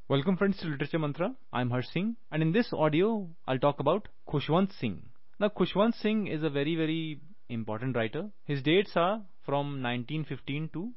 Welcome friends to Literature Mantra. I'm Harsh Singh, and in this audio I'll talk about Khushwant Singh. Now Khushwant Singh is a very important writer. His dates are from 1915 to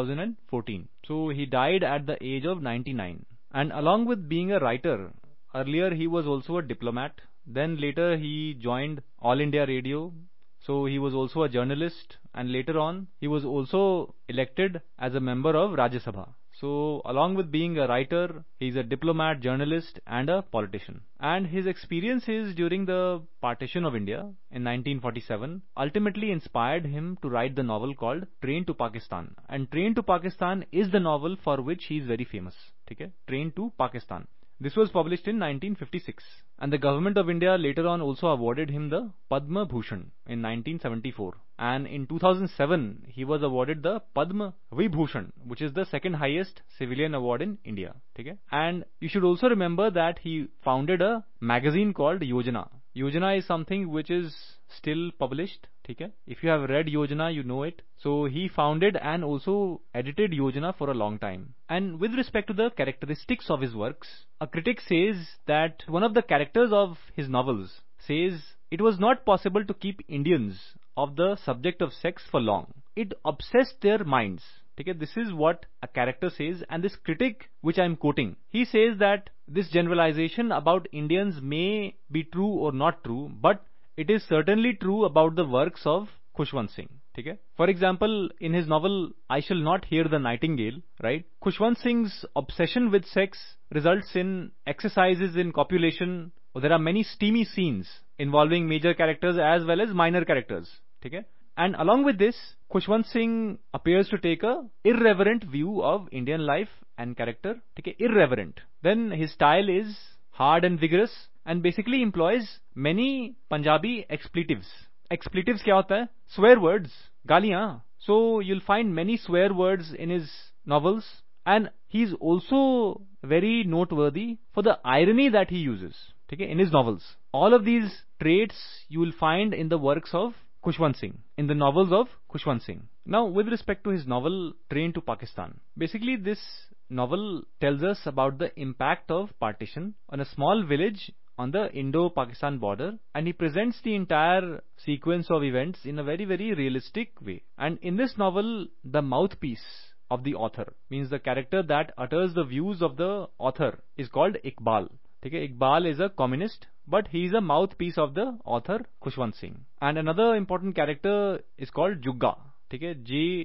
2014. So he died at the age of 99. And along with being a writer, earlier he was also a diplomat. Then later he joined All India Radio. So he was also a journalist, and later on he was also elected as a member of Rajya Sabha. So along with being a writer, he's a diplomat, journalist and a politician. And his experiences during the partition of India in 1947 ultimately inspired him to write the novel called Train to Pakistan. And Train to Pakistan is the novel for which he is very famous. Okay? Train to Pakistan. This was published in 1956, and the government of India later on also awarded him the Padma Bhushan in 1974. And in 2007, he was awarded the Padma Vibhushan, which is the second highest civilian award in India. Okay? And you should also remember that he founded a magazine called Yojana. Yojana is something which is still published. Okay? If you have read Yojana, you know it. So he founded and also edited Yojana for a long time. And with respect to the characteristics of his works, a critic says that one of the characters of his novels says it was not possible to keep Indians of the subject of sex for long. It obsessed their minds. Okay, this is what a character says, and this critic, which I am quoting, he says that this generalization about Indians may be true or not true, but it is certainly true about the works of Khushwant Singh. Okay? For example, in his novel I Shall Not Hear the Nightingale, right? Khushwant Singh's obsession with sex results in exercises in copulation. There are many steamy scenes involving major characters as well as minor characters. Okay? And along with this, Khushwant Singh appears to take a irreverent view of Indian life and character. Okay? Irreverent. Then his style is hard and vigorous, and basically employs many Punjabi expletives. Expletives क्या होता है? Swear words, गालियाँ. So you'll find many swear words in his novels, and he's also very noteworthy for the irony that he uses. Okay, in his novels. All of these traits you will find in the works of Khushwant Singh, in the novels of Khushwant Singh. Now, with respect to his novel Train to Pakistan, basically this novel tells us about the impact of partition on a small village on the Indo-Pakistan border, and he presents the entire sequence of events in a very realistic way. And in this novel, the mouthpiece of the author, means the character that utters the views of the author, is called Iqbal. Okay? Iqbal is a communist, but he is a mouthpiece of the author Khushwant Singh. And another important character is called Jugga. Okay?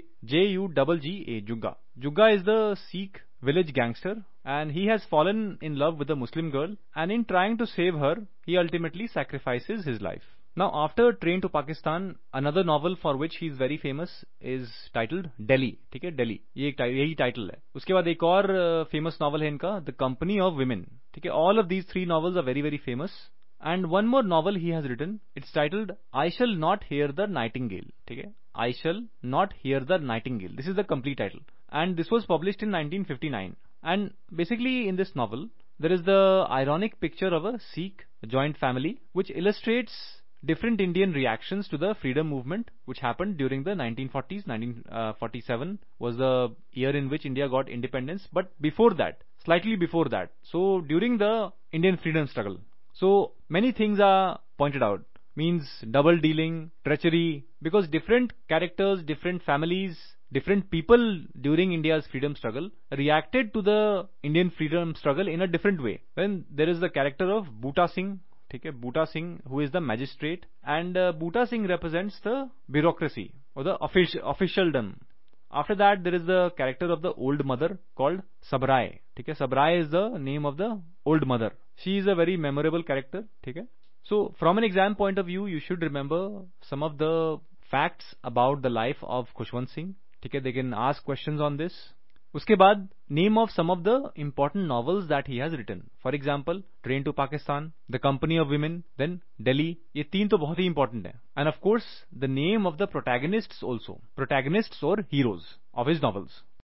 Jugga. Jugga. Jugga is the Sikh village gangster, and he has fallen in love with a Muslim girl, and in trying to save her, he ultimately sacrifices his life. Now, after Train to Pakistan, another novel for which he is very famous is titled Delhi. ठीक है, Delhi. ये यही title है. उसके बाद एक और famous novel है इनका, The Company of Women. ठीक है, all of these three novels are very famous. And one more novel he has written. It's titled I Shall Not Hear the Nightingale. ठीक है, I Shall Not Hear the Nightingale. This is the complete title. And this was published in 1959. And basically in this novel, there is the ironic picture of a Sikh joint family, which illustrates different Indian reactions to the freedom movement which happened during the 1940s. 1947 was the year in which India got independence, but before that, slightly before that, so during the Indian freedom struggle. So many things are pointed out, means double dealing, treachery, because different characters, different families, different people during India's freedom struggle reacted to the Indian freedom struggle in a different way. Then there is the character of Boota Singh. Okay, Boota Singh, who is the magistrate, and Boota Singh represents the bureaucracy or the officialdom. After that, there is the character of the old mother called Sabrai. Okay, Sabrai is the name of the old mother. She is a very memorable character. Okay, so from an exam point of view, you should remember some of the facts about the life of Khushwant Singh. Okay, they can ask questions on this. उसके बाद name of some of the important novels that he has written. For example, Train to Pakistan, The Company of Women, then Delhi. ये तीन तो बहुत ही important है. And of course, the name of the protagonists also. Protagonists or heroes of his novels.